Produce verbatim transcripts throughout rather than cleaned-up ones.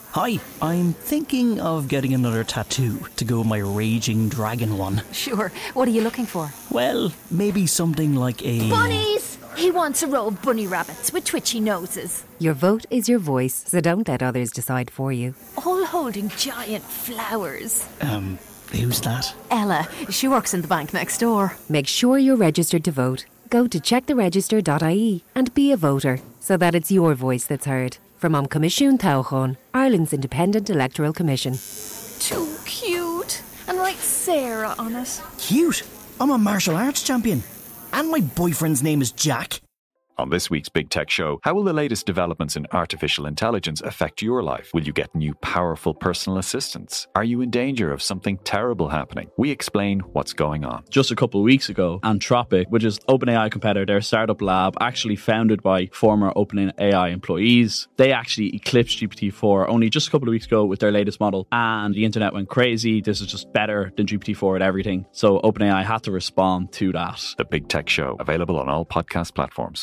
Hi, I'm thinking of getting another tattoo to go with my raging dragon one. Sure. What are you looking for? Well, maybe something like a... Bunnies! He wants a row of bunny rabbits with twitchy noses. Your vote is your voice, so don't let others decide for you. All holding giant flowers. Um, who's that? Ella. She works in the bank next door. Make sure you're registered to vote. Go to check the register dot I E and be a voter, so that it's your voice that's heard. From Am Comisiún Tábháin, Ireland's independent electoral commission. Too cute. And write Sarah on it. Cute? I'm a martial arts champion. And my boyfriend's name is Jack. On this week's Big Tech Show, how will the latest developments in artificial intelligence affect your life? Will you get new powerful personal assistants? Are you in danger of something terrible happening? We explain what's going on. Just a couple of weeks ago, Anthropic, which is OpenAI competitor, their startup lab, actually founded by former OpenAI employees, they actually eclipsed G P T four only just a couple of weeks ago with their latest model, and the internet went crazy. This is just better than G P T four at everything. So OpenAI had to respond to that. The Big Tech Show, available on all podcast platforms.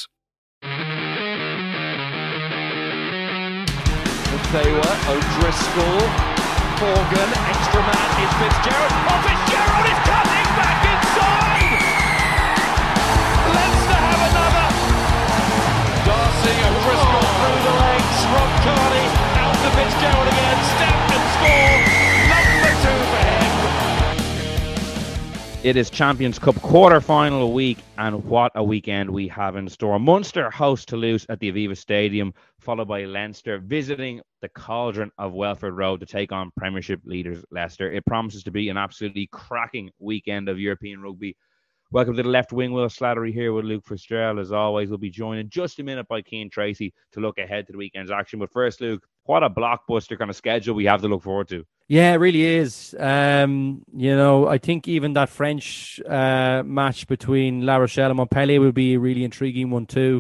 Taylor, O'Driscoll, Morgan, extra man is Fitzgerald. Oh, Fitzgerald is cutting back inside! Leicester have another! Darcy, O'Driscoll through the legs, Rob Carney, out to Fitzgerald again, step and score! Number two for him! It is Champions Cup quarter-final week, and what a weekend we have in store. Munster host Toulouse at the Aviva Stadium, followed by Leinster visiting the cauldron of Welford Road to take on Premiership leaders Leicester. It promises to be an absolutely cracking weekend of European rugby. Welcome to the left wing. Will Slattery here with Luke Fitzgerald. As always, we'll be joined in just a minute by Cian Tracy to look ahead to the weekend's action. But first, Luke, what a blockbuster kind of schedule we have to look forward to. Yeah, it really is. Um, you know, I think even that French uh, match between La Rochelle and Montpellier will be a really intriguing one too.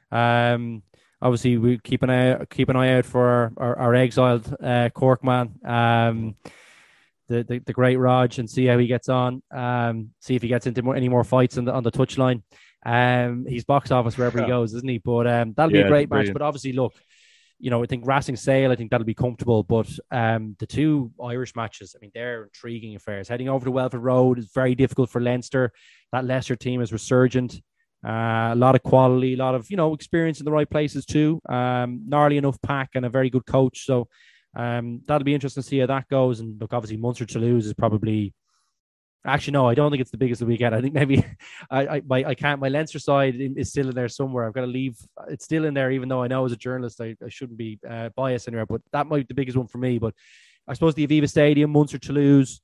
Um, obviously, we keep an eye keep an eye out for our, our, our exiled uh, Cork man, um, the, the the great Raj, and see how he gets on. Um, see if he gets into more, any more fights on the on the touchline. Um, he's box office wherever he goes, isn't he? But um, that'll Yeah, be a great brilliant. match. But obviously, look. You know, I think Racing Sale, I think that'll be comfortable. But um, the two Irish matches, I mean, they're intriguing affairs. Heading over to Welford Road is very difficult for Leinster. That Leicester team is resurgent. Uh, a lot of quality, a lot of, you know, experience in the right places too. Um, gnarly enough pack and a very good coach. So um, that'll be interesting to see how that goes. And look, obviously, Munster Toulouse is probably... Actually, no, I don't think it's the biggest of the weekend. I think maybe I I, my, I can't. My Leinster side is still in there somewhere. I've got to leave. It's still in there, even though I know as a journalist I, I shouldn't be uh, biased anywhere. But that might be the biggest one for me. But I suppose the Aviva Stadium, Munster Toulouse,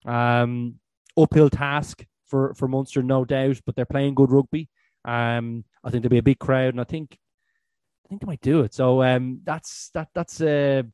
um, uphill task for, for Munster, no doubt. But they're playing good rugby. Um, I think there'll be a big crowd, and I think I think they might do it. So um, that's that that's uh,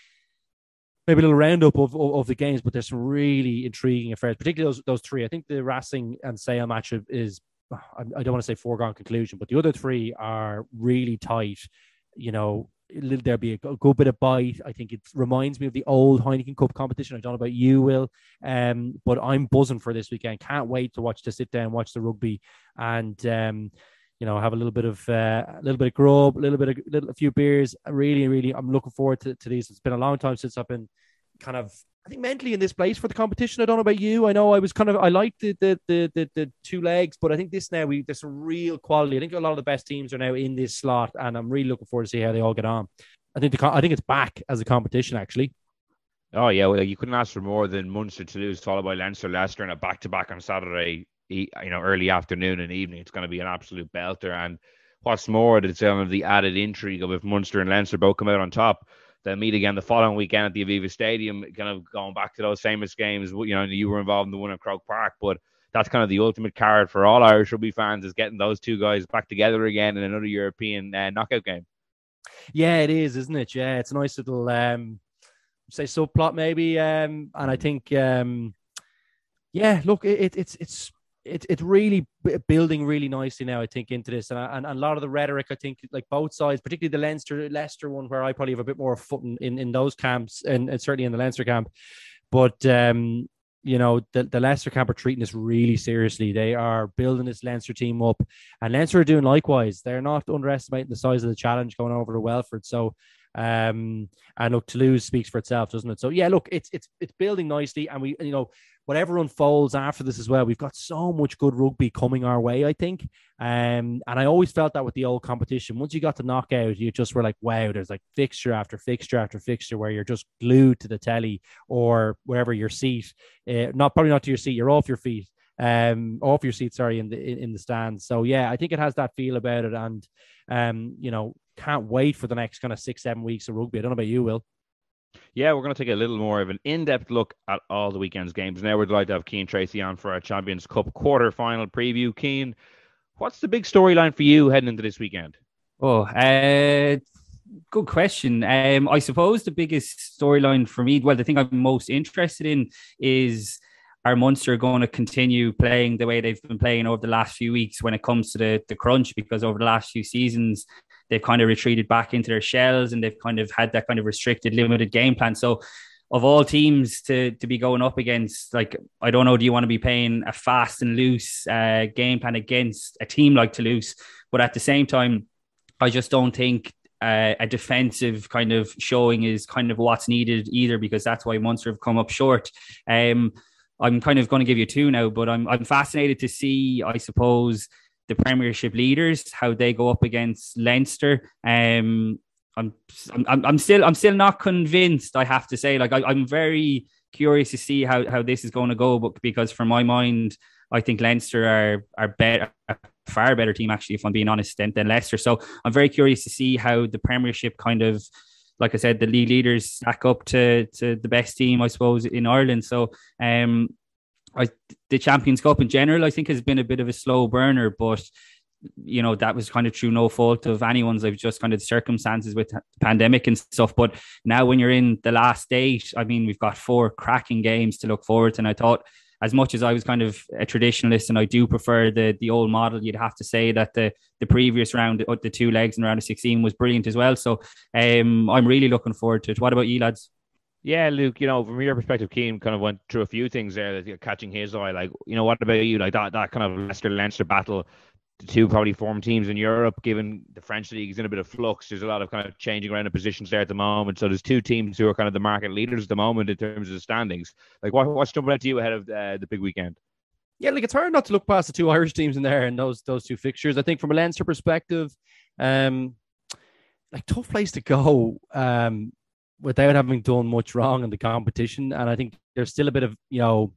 maybe a little roundup of, of, of the games, but there's some really intriguing affairs, particularly those those three. I think the Racing and Sale match is, I don't want to say foregone conclusion, but the other three are really tight. You know, there'll be a good bit of bite. I think it reminds me of the old Heineken Cup competition. I don't know about you, Will, um, but I'm buzzing for this weekend. Can't wait to watch to sit down, watch the rugby, and um, you know, have a little bit of uh, a little bit of grub, a little bit of little, a few beers. I really, really, I'm looking forward to, to these. It's been a long time since I've been kind of, I think, mentally in this place for the competition. I don't know about you. I know I was kind of, I liked the the the the, the two legs, but I think this now we there's some real quality. I think a lot of the best teams are now in this slot, and I'm really looking forward to see how they all get on. I think the I think it's back as a competition actually. Oh, yeah, well, you couldn't ask for more than Munster Toulouse, followed by Leinster Leicester, and a back-to-back on Saturday, you know, early afternoon and evening. It's going to be an absolute belter. And what's more, it's kind of the added intrigue of if Munster and Leinster both come out on top, they'll meet again the following weekend at the Aviva Stadium, kind of going back to those famous games. You know, you were involved in the one at Croke Park, but that's kind of the ultimate card for all Irish rugby fans, is getting those two guys back together again in another European uh, knockout game. Yeah, it is, isn't it? Yeah, it's a nice little, um, say, subplot maybe. Um, and I think, um, yeah, look, it, it, it's it's it, it's really b- building really nicely now, I think, into this. And, and, and a lot of the rhetoric, I think, like both sides, particularly the Leinster Leicester one, where I probably have a bit more foot in, in, in those camps, and, and certainly in the Leinster camp. But, um, you know, the, the Leicester camp are treating this really seriously. They are building this Leinster team up, and Leinster are doing likewise. They're not underestimating the size of the challenge going over to Welford. So Um, and look, Toulouse speaks for itself, doesn't it? So yeah, look, it's it's it's building nicely, and we, you know, whatever unfolds after this as well, we've got so much good rugby coming our way, I think. Um, and I always felt that with the old competition. Once you got to knockout, you just were like, wow, there's like fixture after fixture after fixture where you're just glued to the telly or wherever your seat. Uh, not probably not to your seat, you're off your feet. Um, off your seat, sorry, in the in, in the stands. So yeah, I think it has that feel about it, and um, you know, can't wait for the next kind of six, seven weeks of rugby. I don't know about you, Will. Yeah, we're going to take a little more of an in-depth look at all the weekend's games. Now we're delighted to have Cian Tracy on for our Champions Cup quarter-final preview. Cian, what's the big storyline for you heading into this weekend? Oh, uh, good question. Um, I suppose the biggest storyline for me, well, the thing I'm most interested in is, are Munster going to continue playing the way they've been playing over the last few weeks when it comes to the, the crunch? Because over the last few seasons, they've kind of retreated back into their shells and they've kind of had that kind of restricted, limited game plan. So of all teams to to be going up against, like, I don't know, do you want to be playing a fast and loose uh, game plan against a team like Toulouse? But at the same time, I just don't think uh, a defensive kind of showing is kind of what's needed either, because that's why Munster have come up short. Um, I'm kind of going to give you two now, but I'm I'm fascinated to see, I suppose, the Premiership leaders, how they go up against Leinster. Um, I'm I'm I'm still I'm still not convinced, I have to say. Like, I, I'm very curious to see how, how this is going to go, but because for my mind, I think Leinster are are better, a far better team actually, if I'm being honest, than, than Leicester. So I'm very curious to see how the Premiership kind of, like I said, the league leaders stack up to to the best team, I suppose, in Ireland. So um, I the Champions Cup in general, I think, has been a bit of a slow burner, but you know, that was kind of through no fault of anyone's. I've just kind of the circumstances with the pandemic and stuff. But now when you're in the last eight, I mean, we've got four cracking games to look forward to. And I thought, as much as I was kind of a traditionalist and I do prefer the the old model, you'd have to say that the the previous round, the two legs in round of sixteen, was brilliant as well. So um, I'm really looking forward to it. What about you, lads? Yeah, Luke, you know, from your perspective, Cian kind of went through a few things there that catching his eye. Like, you know, what about you? Like that, that kind of Leicester-Leinster battle, the two probably formed teams in Europe, given the French league is in a bit of flux. There's a lot of kind of changing around of positions there at the moment. So there's two teams who are kind of the market leaders at the moment in terms of the standings. Like, what, what's jumping out to you ahead of uh, the big weekend? Yeah, like, it's hard not to look past the two Irish teams in there and those those two fixtures. I think from a Leinster perspective, um, like, tough place to go um, without having done much wrong in the competition. And I think there's still a bit of, you know,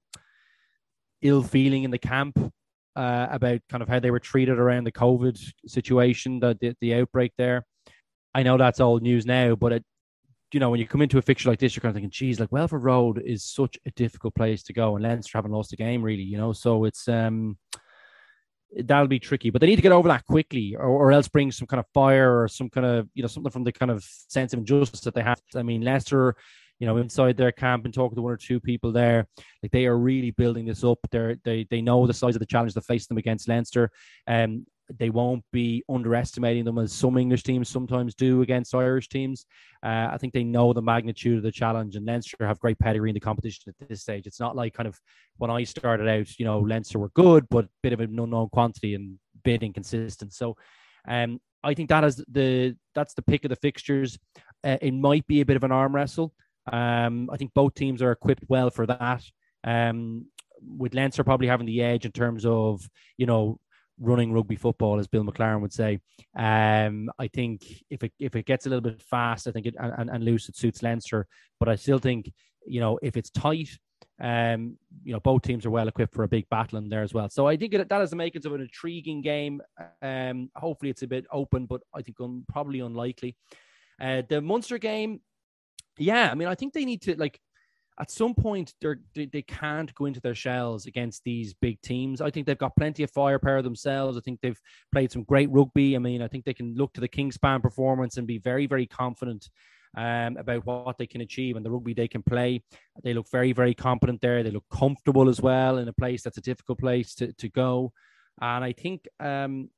ill feeling in the camp Uh, about kind of how they were treated around the COVID situation, the, the the outbreak there. I know that's old news now, but it, you know, when you come into a fixture like this, you're kind of thinking, geez, like, Welford Road is such a difficult place to go, and Leinster haven't lost a game really, you know, so it's um that'll be tricky. But they need to get over that quickly, or, or else bring some kind of fire or some kind of, you know, something from the kind of sense of injustice that they have. I mean, Leicester, you know, inside their camp and talking to one or two people there, like, they are really building this up. They're, they they know the size of the challenge that faced them against Leinster. Um, they won't be underestimating them, as some English teams sometimes do against Irish teams. Uh, I think they know the magnitude of the challenge, and Leinster have great pedigree in the competition at this stage. It's not like kind of when I started out, you know, Leinster were good, but a bit of an unknown quantity and a bit inconsistent. So um, I think that is the that's the pick of the fixtures. Uh, it might be a bit of an arm wrestle. Um, I think both teams are equipped well for that. Um, with Leinster probably having the edge in terms of, you know, running rugby football, as Bill McLaren would say. Um, I think if it if it gets a little bit fast, I think it and, and loose, it suits Leinster. But I still think, you know, if it's tight, um, you know, both teams are well equipped for a big battle in there as well. So I think it, that is the makings of an intriguing game. Um, hopefully it's a bit open, but I think un, probably unlikely. Uh, the Munster game. Yeah, I mean, I think they need to, like, at some point, they're, they they can't go into their shells against these big teams. I think they've got plenty of firepower themselves. I think they've played some great rugby. I mean, I think they can look to the Kingspan performance and be very, very confident um, about what they can achieve and the rugby they can play. They look very, very competent there. They look comfortable as well in a place that's a difficult place to, to go. And I think um,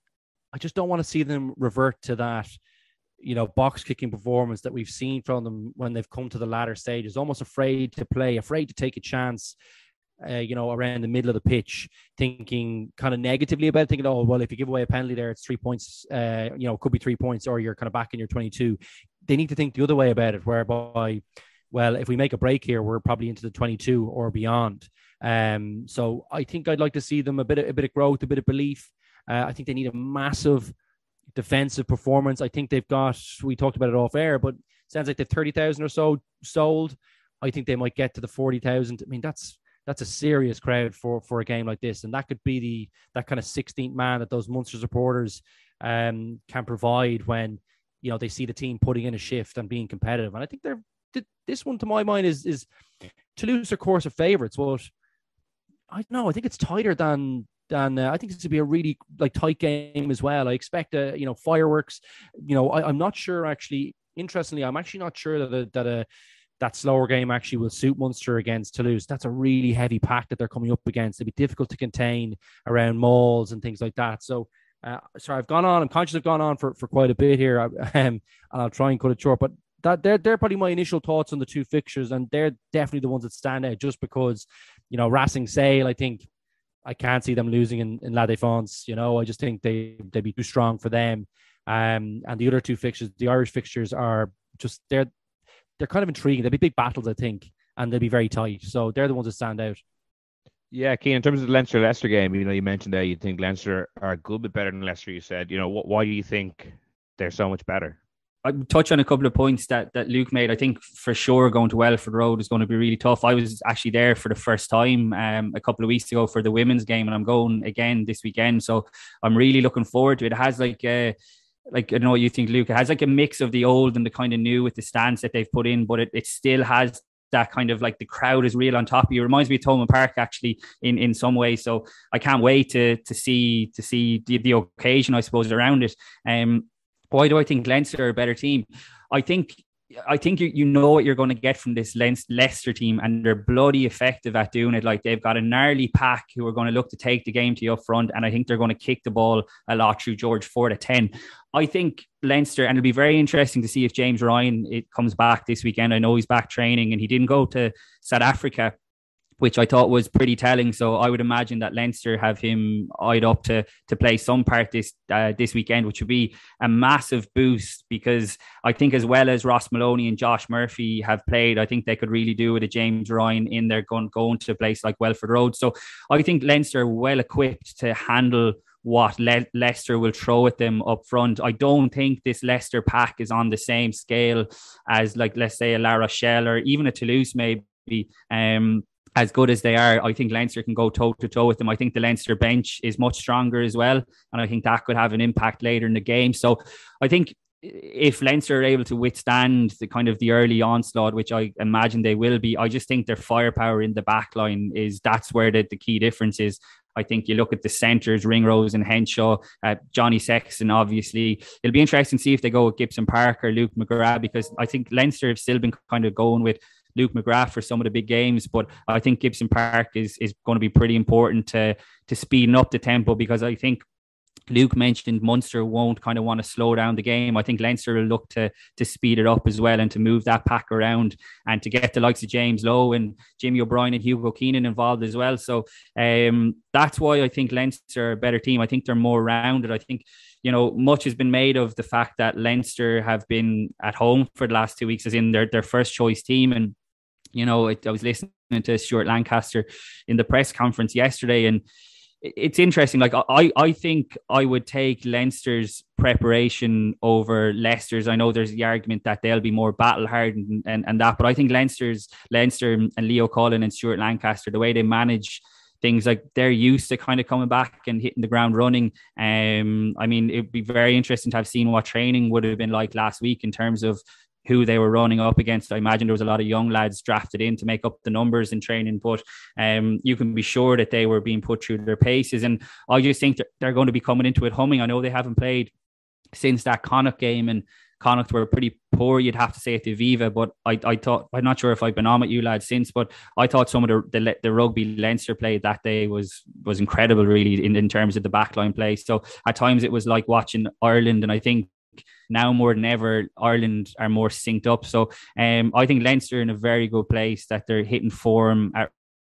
I just don't want to see them revert to that, you know, box kicking performance that we've seen from them when they've come to the latter stages, almost afraid to play, afraid to take a chance, uh, you know, around the middle of the pitch, thinking kind of negatively about it, thinking, oh, well, if you give away a penalty there, it's three points, uh, you know, it could be three points, or you're kind of back in your twenty-two. they need to think the other way about it, whereby, well, if we make a break here, we're probably into the twenty-two or beyond. Um, so I think I'd like to see them a bit of, a bit of growth, a bit of belief. Uh, I think they need a massive defensive performance. I think they've got, we talked about it off air, but it sounds like they've thirty thousand or so sold. I think they might get to the forty thousand. I mean, that's that's a serious crowd for, for a game like this. And that could be the that kind of sixteenth man that those Munster supporters um, can provide when, you know, they see the team putting in a shift and being competitive. And I think they're, this one, to my mind, is is Toulouse, of course, are favourites. But I don't know. I think it's tighter than than uh, I think it's to be a really like tight game as well. I expect a, you know, fireworks. You know, I, I'm not sure actually. Interestingly, I'm actually not sure that a, that a that slower game actually will suit Munster against Toulouse. That's a really heavy pack that they're coming up against. It'd be difficult to contain around malls and things like that. So, uh, sorry, I've gone on. I'm conscious I've gone on for, for quite a bit here, um, and I'll try and cut it short. But that they're they're probably my initial thoughts on the two fixtures, and they're definitely the ones that stand out. Just because, you know, Racing Sale, I think I can't see them losing in, in La Défense. You know, I just think they they'd be too strong for them. Um, and the other two fixtures, the Irish fixtures, are just they're. They're kind of intriguing. They'll be big battles, I think, and they'll be very tight. So they're the ones that stand out. Yeah, Keane, in terms of the Leinster-Leicester game, you know, you mentioned there you think Leinster are a good bit better than Leicester, you said. You know, wh- why do you think they're so much better? I'll touch on a couple of points that, that Luke made. I think for sure going to Welford Road is going to be really tough. I was actually there for the first time um, a couple of weeks ago for the women's game, and I'm going again this weekend. So I'm really looking forward to it. It has like a... Like, I don't know what you think, Luke. It has like a mix of the old and the kind of new with the stance that they've put in, but it, it still has that kind of like the crowd is real on top of you. It reminds me of Thomond Park actually in, in some ways. So I can't wait to to see to see the, the occasion, I suppose, around it. Um, why do I think Leinster are a better team? I think I think you, you know what you're going to get from this Leicester team, and they're bloody effective at doing it. Like, they've got a gnarly pack who are going to look to take the game to you up front, and I think they're going to kick the ball a lot through George Ford at ten. I think Leinster, and it'll be very interesting to see if James Ryan it comes back this weekend. I know he's back training, and he didn't go to South Africa, which I thought was pretty telling. So I would imagine that Leinster have him eyed up to to play some part this uh, this weekend, which would be a massive boost, because I think as well as Ross Maloney and Josh Murphy have played, I think they could really do with a James Ryan in there going, going to a place like Welford Road. So I think Leinster are well equipped to handle what Le- Leicester will throw at them up front. I don't think this Leicester pack is on the same scale as, like, let's say a La Rochelle or even a Toulouse maybe. Um, As good as they are, I think Leinster can go toe-to-toe with them. I think the Leinster bench is much stronger as well, and I think that could have an impact later in the game. So I think if Leinster are able to withstand the kind of the early onslaught, which I imagine they will be, I just think their firepower in the back line is, that's where the, the key difference is. I think you look at the centres, Ringrose and Henshaw, uh, Johnny Sexton, obviously. It'll be interesting to see if they go with Gibson Park or Luke McGrath, because I think Leinster have still been kind of going with Luke McGrath for some of the big games, but I think Gibson Park is is going to be pretty important to to speeding up the tempo, because I think Luke mentioned Munster won't kind of want to slow down the game. I think Leinster will look to to speed it up as well, and to move that pack around, and to get the likes of James Lowe and Jimmy O'Brien and Hugo Keenan involved as well. So um, that's why I think Leinster are a better team. I think they're more rounded. I think, you know, much has been made of the fact that Leinster have been at home for the last two weeks, as in their, their first choice team. And you know, I was listening to Stuart Lancaster in the press conference yesterday, and it's interesting. Like, I, I think I would take Leinster's preparation over Leicester's. I know there's the argument that they'll be more battle hardened and, and, and that, but I think Leinster's, Leinster and Leo Cullen and Stuart Lancaster, the way they manage things, like, they're used to kind of coming back and hitting the ground running. Um, I mean, it'd be very interesting to have seen what training would have been like last week in terms of who they were running up against. I imagine there was a lot of young lads drafted in to make up the numbers in training, but um, you can be sure that they were being put through their paces. And I just think that they're going to be coming into it humming. I know they haven't played since that Connacht game, and Connacht were pretty poor, you'd have to say, at the Viva, but I, I thought, I'm not sure if I've been on with you lads since, but I thought some of the the, the rugby Leinster played that day was was incredible, really, in, in terms of the backline play. So at times it was like watching Ireland, and I think now more than ever Ireland are more synced up. So um, I think Leinster are in a very good place, that they're hitting form at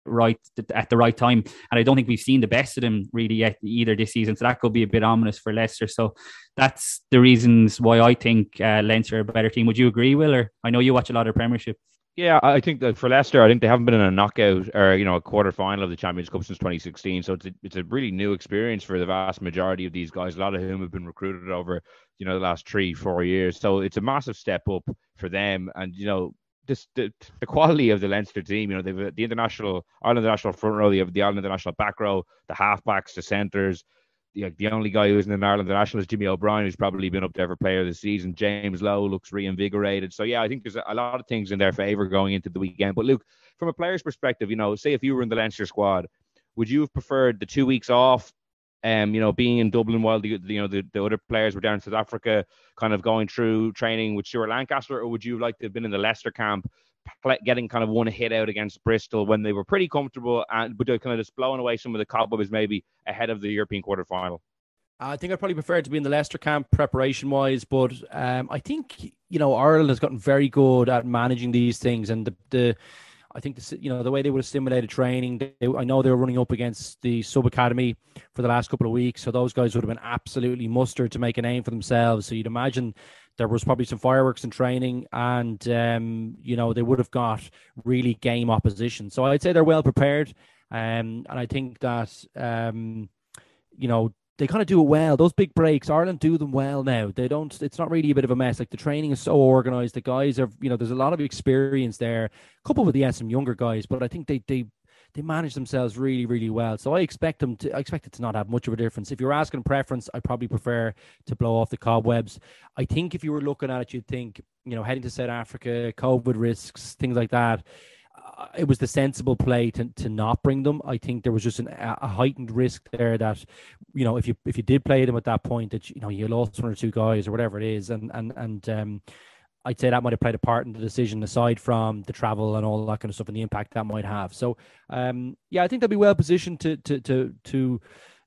right at the right time. And I don't think we've seen the best of them really yet either this season. So that could be a bit ominous for Leicester. So that's the reasons why I think uh, Leinster are a better team. Would you agree, Will? Or I know you watch a lot of Premiership. Yeah, I think that for Leicester, I think they haven't been in a knockout or, you know, a quarter final of the Champions Cup since twenty sixteen. So it's a, it's a really new experience for the vast majority of these guys, a lot of whom have been recruited over, you know, the last three, four years. So it's a massive step up for them. And, you know, this, the, the quality of the Leinster team, you know, they've the international, Ireland international front row, they have the Ireland international back row, the halfbacks, the centres. The, the only guy who isn't in Ireland international is Jimmy O'Brien, who's probably been up there for player of the season. James Lowe looks reinvigorated. So, yeah, I think there's a lot of things in their favour going into the weekend. But, Luke, from a player's perspective, you know, say if you were in the Leinster squad, would you have preferred the two weeks off, um, you know, being in Dublin while the, you know, the, the other players were down in South Africa, kind of going through training with Stuart Lancaster, or would you like to have been in the Leicester camp, getting kind of one hit out against Bristol when they were pretty comfortable, and but they're kind of just blowing away some of the cobwebs maybe ahead of the European quarter-final? I think I'd probably prefer to be in the Leicester camp preparation-wise, but um, I think, you know, Ireland has gotten very good at managing these things, and the, the I think the, you know, the way they would have stimulated training. They, I know they were running up against the sub academy for the last couple of weeks, so those guys would have been absolutely mustered to make a name for themselves. So you'd imagine there was probably some fireworks in training, and um, you know, they would have got really game opposition. So I'd say they're well prepared, um, and I think that um, you know, they kind of do it well. Those big breaks, Ireland do them well now. They don't, it's not really a bit of a mess. Like, the training is so organized. The guys are, you know, there's a lot of experience there, coupled with, yeah, some younger guys, but I think they, they, they manage themselves really, really well. So I expect them to, I expect it to not have much of a difference. If you're asking preference, I probably prefer to blow off the cobwebs. I think if you were looking at it, you'd think, you know, heading to South Africa, COVID risks, things like that. Uh, it was the sensible play to, to not bring them. I think there was just an, a heightened risk there that, you know, if you if you did play them at that point, that, you know, you lost one or two guys or whatever it is, and and and um, I'd say that might have played a part in the decision, aside from the travel and all that kind of stuff and the impact that might have. So, um, yeah, I think they'll be well positioned to to to to,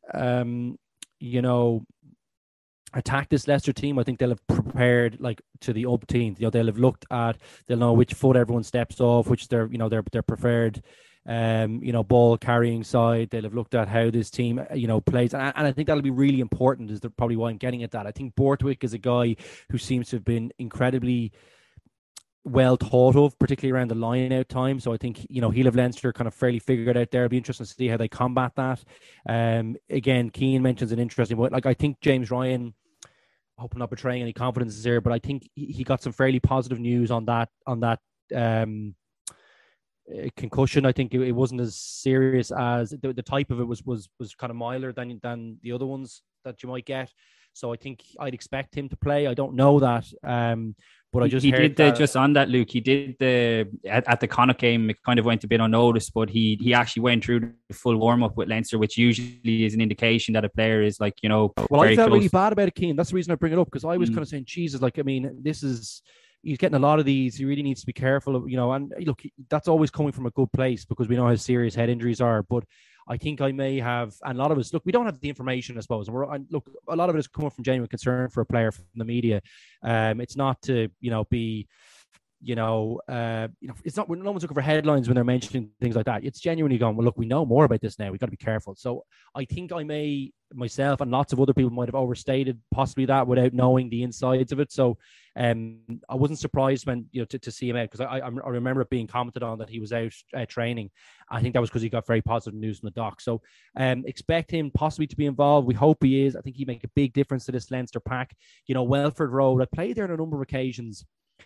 um, you know, attack this Leicester team. I think they'll have prepared like to the umpteenth. You know, they'll have looked at, they'll know which foot everyone steps off, which their, you know, their their preferred, um, you know, ball carrying side. They'll have looked at how this team, you know, plays, and, and I think that'll be really important. Is probably why I'm getting at that. I think Borthwick is a guy who seems to have been incredibly well thought of, particularly around the line out time. So I think, you know, he'll have Leinster kind of fairly figured out there. It'll be interesting to see how they combat that. Um, again, Keane mentions an interesting point. Like, I think James Ryan, I hope I'm not betraying any confidences here, but I think he got some fairly positive news on that, on that um, concussion. I think it, it wasn't as serious as the, the type of it was, was, was kind of milder than, than the other ones that you might get. So I think I'd expect him to play. I don't know that. Um, But I just he heard did the, that... just on that, Luke. He did the at, at the Connacht game. It kind of went a bit unnoticed, but he he actually went through the full warm up with Leinster, which usually is an indication that a player is, like, you know. Well, very I felt close. really bad about it, Keane. That's the reason I bring it up, because I was mm. kind of saying, Jesus, like, I mean, this is, he's getting a lot of these. He really needs to be careful of, you know. And look, that's always coming from a good place, because we know how serious head injuries are. But I think I may have, and a lot of us, look, we don't have the information, I suppose. And we're, and look, a lot of it is coming from genuine concern for a player from the media. Um, it's not to, you know, be, you know, uh, you know, it's not, no one's looking for headlines when they're mentioning things like that. It's genuinely going, well, look, we know more about this now. We've got to be careful. So I think I may, myself and lots of other people might have overstated possibly that without knowing the insides of it. So um, I wasn't surprised when, you know, to, to see him out, because I, I I remember it being commented on that he was out uh, training. I think that was because he got very positive news from the doc. So um, expect him possibly to be involved. We hope he is. I think he'd make a big difference to this Leinster pack. You know, Welford Road, I played there on a number of occasions.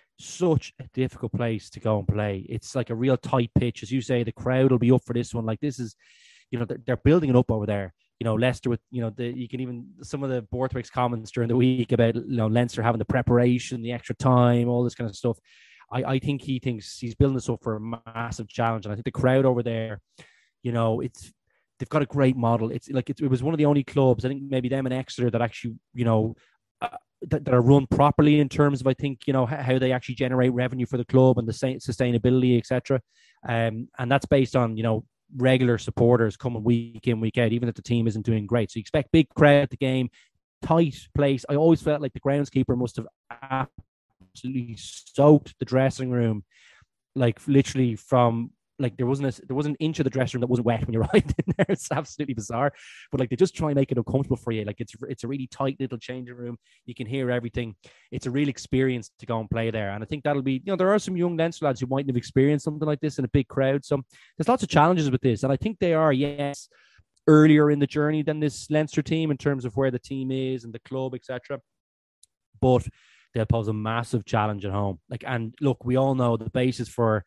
Such a difficult place to go and play. It's like a real tight pitch. As you say, the crowd will be up for this one. Like, this is, you know, they're, they're building it up over there. You know, Leicester with, you know, the, you can even, some of the Borthwick's comments during the week about, you know, Leinster having the preparation, the extra time, all this kind of stuff. I, I think he thinks he's building this up for a massive challenge. And I think the crowd over there, you know, it's, they've got a great model. It's like, it, it was one of the only clubs, I think maybe them and Exeter, that actually, you know, uh, that, that are run properly in terms of, I think, you know, how they actually generate revenue for the club and the sustainability, et cetera. Um, and that's based on, you know, regular supporters coming week in, week out, even if the team isn't doing great. So you expect big crowd at the game, tight place. I always felt like the groundskeeper must have absolutely soaked the dressing room, like literally from like there wasn't a, there wasn't an inch of the dressing room that wasn't wet when you arrived in there. It's absolutely bizarre. But like they just try and make it uncomfortable for you. Like it's it's a really tight little changing room. You can hear everything. It's a real experience to go and play there. And I think that'll be, you know, there are some young Leinster lads who mightn't have experienced something like this in a big crowd. So there's lots of challenges with this. And I think they are, yes, earlier in the journey than this Leinster team in terms of where the team is and the club, et cetera. But they'll pose a massive challenge at home. Like, and look, we all know the basis for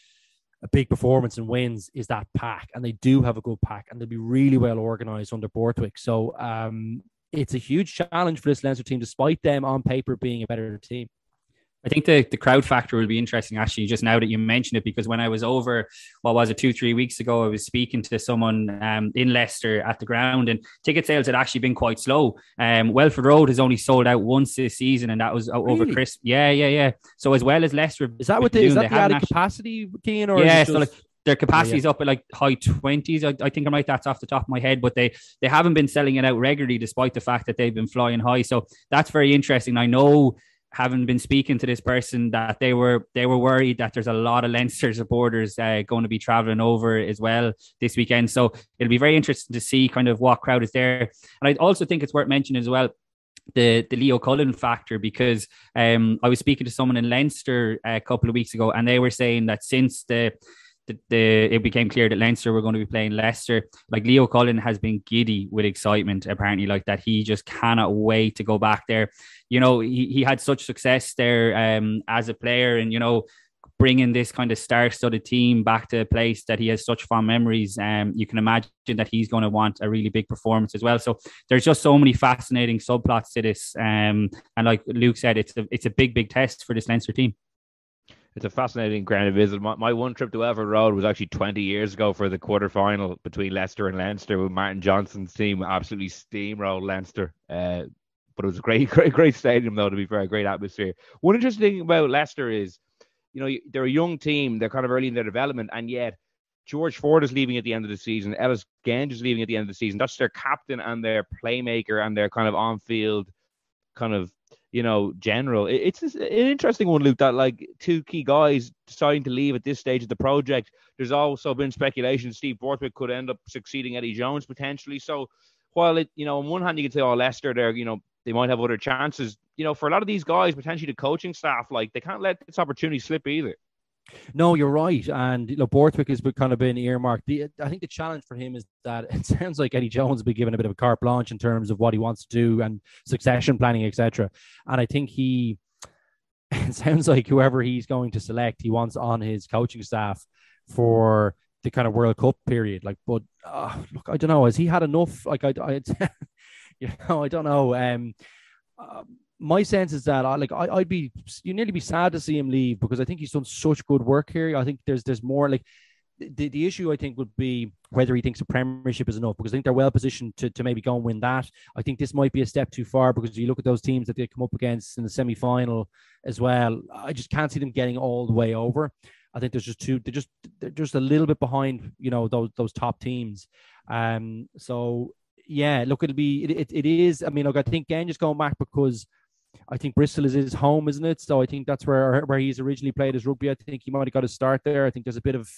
a big performance and wins is that pack, and they do have a good pack, and they'll be really well organised under Borthwick. So um, it's a huge challenge for this Leinster team, despite them on paper being a better team. I think the, the crowd factor will be interesting, actually, just now that you mentioned it, because when I was over, what was it, two, three weeks ago, I was speaking to someone um, in Leicester at the ground, and ticket sales had actually been quite slow. Um, Welford Road has only sold out once this season, and that was over Really? Christmas. Yeah, yeah, yeah. So as well as Leicester, Is that what the, doing, is that they the haven't added actually- capacity, Cian? Or Yeah, is it so just... like their capacity is yeah. up at like high twenties. I, I think I'm right. That's off the top of my head, but they they haven't been selling it out regularly, despite the fact that they've been flying high. So that's very interesting. I know, having been speaking to this person, that they were they were worried that there's a lot of Leinster supporters uh, going to be travelling over as well this weekend. So it'll be very interesting to see kind of what crowd is there. And I also think it's worth mentioning as well the the Leo Cullen factor, because um, I was speaking to someone in Leinster a couple of weeks ago, and they were saying that since the The, the, it became clear that Leinster were going to be playing Leicester, like Leo Cullen has been giddy with excitement, apparently, like that he just cannot wait to go back there. You know, he, he had such success there um, as a player, and, you know, bringing this kind of star-studded team back to a place that he has such fond memories. Um, you can imagine that he's going to want a really big performance as well. So there's just so many fascinating subplots to this. Um, and like Luke said, it's a, it's a big, big test for this Leinster team. It's a fascinating ground to visit. My, my one trip to Welford Road was actually twenty years ago for the quarter-final between Leicester and Leinster, with Martin Johnson's team absolutely steamrolled Leinster. Uh, but it was a great, great, great stadium, though, to be fair, a great atmosphere. One interesting thing about Leicester is, you know, they're a young team. They're kind of early in their development, and yet George Ford is leaving at the end of the season. Ellis Genge is leaving at the end of the season. That's their captain and their playmaker and their kind of on-field kind of, you know, general. It's an interesting one, Luke, that like two key guys deciding to leave at this stage of the project. There's also been speculation Steve Borthwick could end up succeeding Eddie Jones potentially. So while it, you know, on one hand you can say, oh, Leicester, they're, you know, they might have other chances. You know, for a lot of these guys, potentially the coaching staff, like they can't let this opportunity slip either. No, you're right. And you know, Borthwick has kind of been earmarked. The, I think the challenge for him is that it sounds like Eddie Jones has been given a bit of a carte blanche in terms of what he wants to do and succession planning, et cetera. And I think he, it sounds like whoever he's going to select, he wants on his coaching staff for the kind of World Cup period. Like, but uh, look, I don't know. Has he had enough? Like, I, I you know, I don't know. Um, uh, My sense is that I like I, I'd be you nearly be sad to see him leave, because I think he's done such good work here. I think there's there's more like the, the issue I think would be whether he thinks a premiership is enough, because I think they're well positioned to, to maybe go and win that. I think this might be a step too far, because you look at those teams that they come up against in the semi-final as well. I just can't see them getting all the way over. I think there's just two they're just they're just a little bit behind, you know, those those top teams. Um so yeah, look, it'll be it it, it is. I mean, look, I think Genge is going back because I think Bristol is his home, isn't it? So I think that's where where he's originally played his rugby. I think he might have got a start there. I think there's a bit of,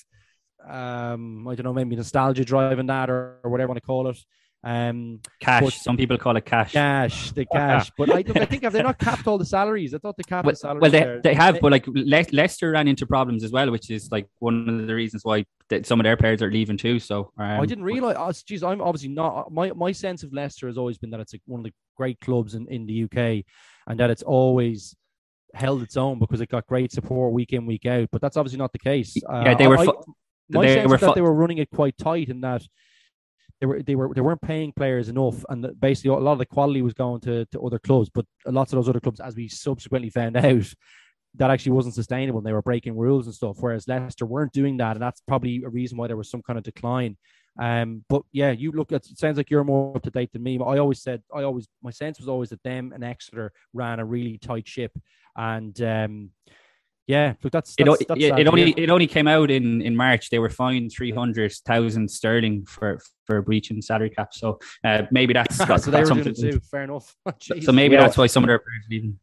um, I don't know, maybe nostalgia driving that, or, or whatever you want to call it. Um, cash. But, Some people call it cash. Cash, the cash. But I, look, I think have they not capped all the salaries? I thought they capped well, the salaries. Well, they, there. they have, but like Le- Leicester ran into problems as well, which is like one of the reasons why th- some of their players are leaving too. So um, I didn't realize. Oh, geez, I'm obviously not. My my sense of Leicester has always been that it's like one of the great clubs in, in the U K, and that it's always held its own because it got great support week in, week out. But that's obviously not the case. Uh, yeah, they were. I, Fu- my they sense were is that fu- they were running it quite tight, and that they were they were they weren't paying players enough, and that basically a lot of the quality was going to, to other clubs. But lots of those other clubs, as we subsequently found out, that actually wasn't sustainable, and they were breaking rules and stuff. Whereas Leicester weren't doing that, and that's probably a reason why there was some kind of decline. Um, but yeah, you look at it sounds like you're more up to date than me. I always said, I always my sense was always that them and Exeter ran a really tight ship, and um, yeah, look, that's, that's, it, that's it, sad it to only hear. it only came out in, in March. They were fined three hundred thousand sterling for for breaching salary cap. So uh, maybe that's got, so they got were doing something. it too. Fair enough. So maybe yeah. that's why some of their players are leaving.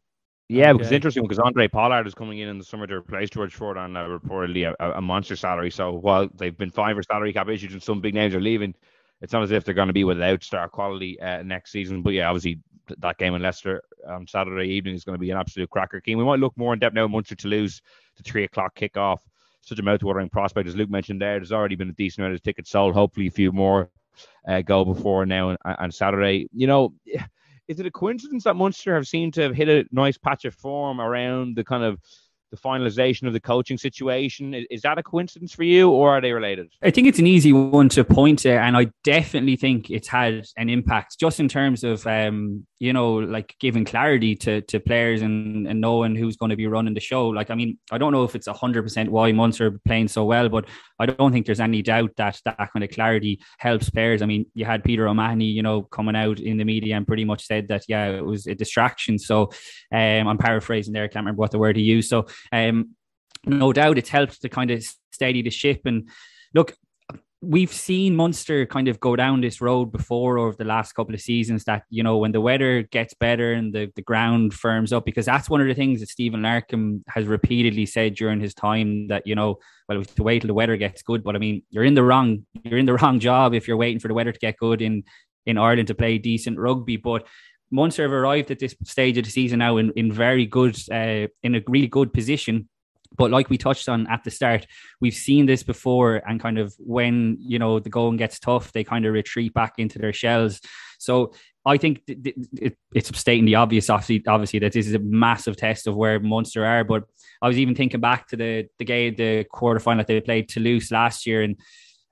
Yeah, because it's Okay. interesting because Andre Pollard is coming in in the summer to replace George Ford on uh, reportedly a, a monster salary. So while they've been fine for salary cap issues and some big names are leaving, it's not as if they're going to be without star quality uh, next season. But yeah, obviously that game in Leicester on Saturday evening is going to be an absolute cracker. Keen. We might look more in depth now. Munster to lose the three o'clock kickoff. Such a mouth-watering prospect, as Luke mentioned there. There's already been a decent amount of tickets sold. Hopefully a few more uh, go before now and, and Saturday. You know, is it a coincidence that Munster have seemed to have hit a nice patch of form around the kind of the finalization of the coaching situation? Is, is that a coincidence for you, or are they related? I think it's an easy one to point to, and I definitely think it's had an impact just in terms of, um, you know, like giving clarity to to players and, and knowing who's going to be running the show. Like, I mean, I don't know if it's one hundred percent why Munster are playing so well, but I don't think there's any doubt that that kind of clarity helps players. I mean, you had Peter O'Mahony, you know, coming out in the media and pretty much said that, yeah, it was a distraction. So um, I'm paraphrasing there. I can't remember what the word he used. So um, no doubt it's helped to kind of steady the ship. And look, we've seen Munster kind of go down this road before over the last couple of seasons that, you know, when the weather gets better and the, the ground firms up, because that's one of the things that Stephen Larkham has repeatedly said during his time that, you know, well, we have to wait till the weather gets good. But I mean, you're in the wrong, you're in the wrong job if you're waiting for the weather to get good in, in Ireland to play decent rugby. But Munster have arrived at this stage of the season now in, in very good, uh, in a really good position. But like we touched on at the start, we've seen this before, and kind of when, you know, the going gets tough, they kind of retreat back into their shells. So I think th- th- it, it's stating the obvious, obviously, obviously, that this is a massive test of where Munster are. But I was even thinking back to the the game, the quarterfinal that they played Toulouse last year, and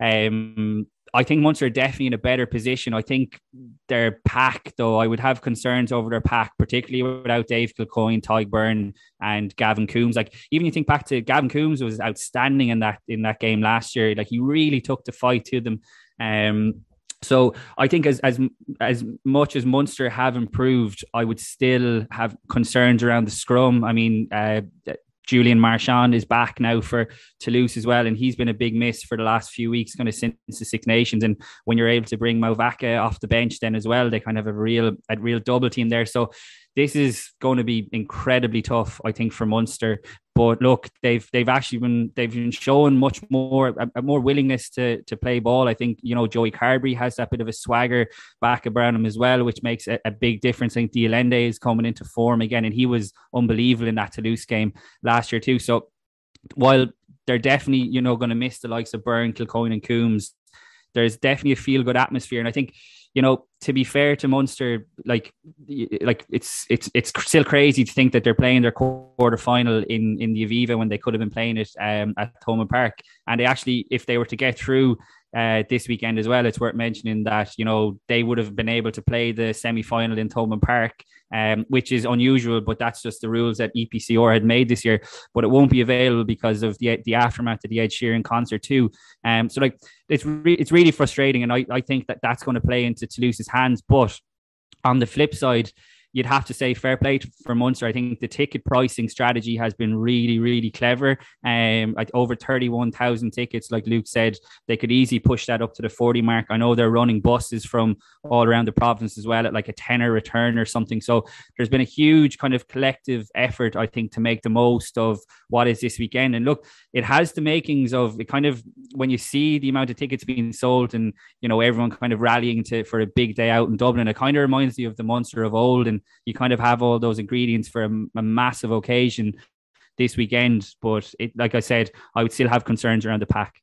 um, I think Munster are definitely in a better position. I think their pack, though, I would have concerns over their pack, particularly without Dave Kilcoyne, Tyg Byrne, and Gavin Coombs. Like, even you think back to Gavin Coombs was outstanding in that in that game last year. Like, he really took the fight to them. Um, so I think as as as much as Munster have improved, I would still have concerns around the scrum. I mean, uh, Julian Marchand is back now for Toulouse as well, and he's been a big miss for the last few weeks, kind of since the Six Nations. And when you're able to bring Mo Vaca off the bench, then as well, they kind of have a real a real double team there. So this is going to be incredibly tough, I think, for Munster. But look, they've they've actually been they've been showing much more a, a more willingness to to play ball. I think, you know, Joey Carberry has that bit of a swagger back around him as well, which makes a, a big difference. I think Dialende is coming into form again, and he was unbelievable in that Toulouse game last year too. So while they're definitely, you know, going to miss the likes of Byrne, Kilcoyne, and Coombs, there's definitely a feel good atmosphere. And I think, you know, to be fair to Munster, like, like it's it's it's still crazy to think that they're playing their quarter final in in the Aviva when they could have been playing it um, at Thomond Park. And they actually, if they were to get through uh, this weekend as well, it's worth mentioning that, you know, they would have been able to play the semi-final in Thomond Park, um, which is unusual, but that's just the rules that E P C R had made this year. But it won't be available because of the the aftermath of the Ed Sheeran concert too. Um, so like, it's re- it's really frustrating, and I, I think that that's going to play into Toulouse's hands. But on the flip side, you'd have to say fair play for Munster. I think the ticket pricing strategy has been really, really clever. Um, like over thirty-one thousand tickets, like Luke said, they could easily push that up to the forty mark. I know they're running buses from all around the province as well at like a tenner return or something. So there's been a huge kind of collective effort, I think, to make the most of what is this weekend. And look, it has the makings of it kind of, when you see the amount of tickets being sold and, you know, everyone kind of rallying to for a big day out in Dublin, it kind of reminds you of the Munster of old. And you kind of have all those ingredients for a, a massive occasion this weekend. But it, like I said, I would still have concerns around the pack.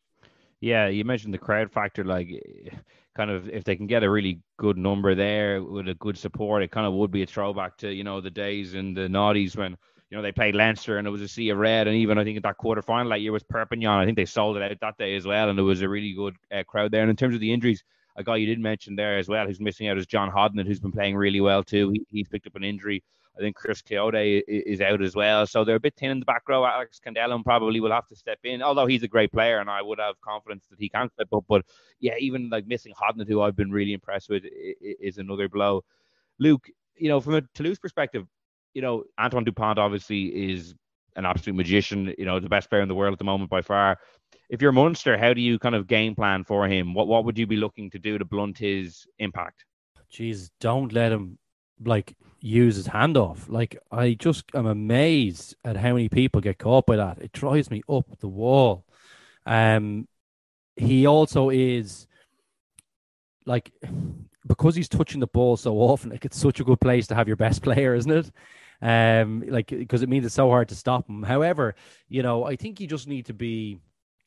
Yeah, you mentioned the crowd factor. Like, kind of, if they can get a really good number there with a good support, it kind of would be a throwback to, you know, the days in the noughties when, you know, they played Leinster and it was a sea of red. And even I think at that quarter final that year was Perpignan, I think they sold it out that day as well. And it was a really good uh, crowd there. And in terms of the injuries, a guy you did mention there as well who's missing out is John Hodnett, who's been playing really well too. He, he's picked up an injury. I think Chris Coyote is out as well. So they're a bit thin in the back row. Alex Candelum probably will have to step in, although he's a great player and I would have confidence that he can step up. But yeah, even like missing Hodnett, who I've been really impressed with, is another blow. Luke, you know, from a Toulouse perspective, you know, Antoine Dupont obviously is an absolute magician, you know, the best player in the world at the moment by far. If you're Munster, how do you kind of game plan for him? What what would you be looking to do to blunt his impact? Jeez, don't let him, like, use his handoff. Like, I just am amazed at how many people get caught by that. It drives me up the wall. Um, he also is like, because he's touching the ball so often, like, it's such a good place to have your best player, isn't it? Um, like, because it means it's so hard to stop him. However, you know, I think you just need to be.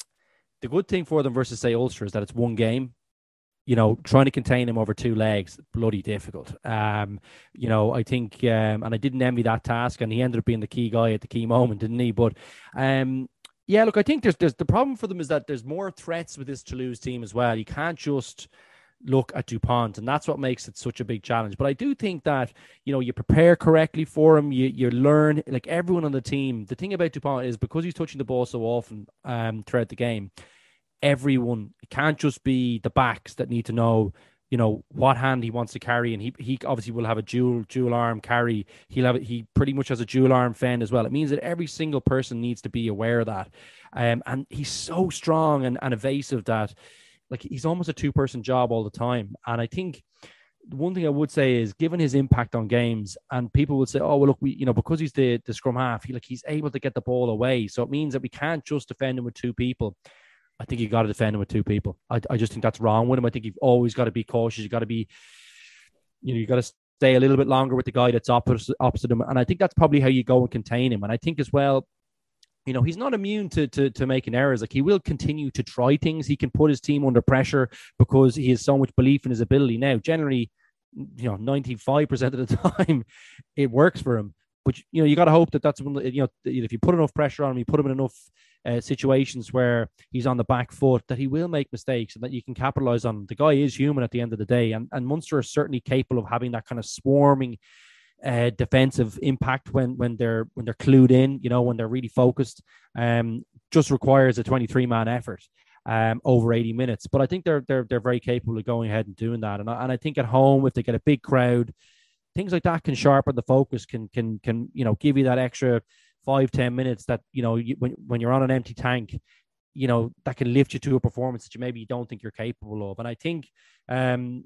The good thing for them versus, say, Ulster is that it's one game. You know, trying to contain him over two legs, bloody difficult. Um, you know, I think, um, and I didn't envy that task, and he ended up being the key guy at the key moment, didn't he? But, um, yeah, look, I think there's there's the problem for them is that there's more threats with this Toulouse team as well. You can't just look at Dupont, and that's what makes it such a big challenge. But I do think that, you know, you prepare correctly for him, you you learn, like everyone on the team. The thing about Dupont is because he's touching the ball so often um, throughout the game, everyone, it can't just be the backs that need to know, you know, what hand he wants to carry, and he he obviously will have a dual dual arm carry. He'll have he pretty much has a dual arm fend as well. It means that every single person needs to be aware of that. Um, and he's so strong and, and evasive that, like, he's almost a two person job all the time. And I think the one thing I would say is, given his impact on games, and people would say, oh, well, look, we, you know, because he's the the scrum half, he like he's able to get the ball away. So it means that we can't just defend him with two people. I think you got to defend him with two people. I, I just think that's wrong with him. I think you've always got to be cautious. You got to be, you know, you got to stay a little bit longer with the guy that's opposite, opposite him. And I think that's probably how you go and contain him. And I think as well, you know, he's not immune to, to, to making errors. Like, he will continue to try things. He can put his team under pressure because he has so much belief in his ability. Now, generally, you know, ninety-five percent of the time, it works for him. But, you know, you got to hope that that's, you know, if you put enough pressure on him, you put him in enough uh, situations where he's on the back foot, that he will make mistakes and that you can capitalize on him. The guy is human at the end of the day. And, and Munster is certainly capable of having that kind of swarming uh, defensive impact when, when they're when they're clued in, you know, when they're really focused. Um, just requires a twenty-three man effort um, over eighty minutes. But I think they're they're they're very capable of going ahead and doing that. And I, and I think at home, if they get a big crowd, things like that can sharpen the focus, can can can you know, give you that extra five ten minutes that, you know, you, when when you're on an empty tank, you know, that can lift you to a performance that you maybe don't think you're capable of. And I think um,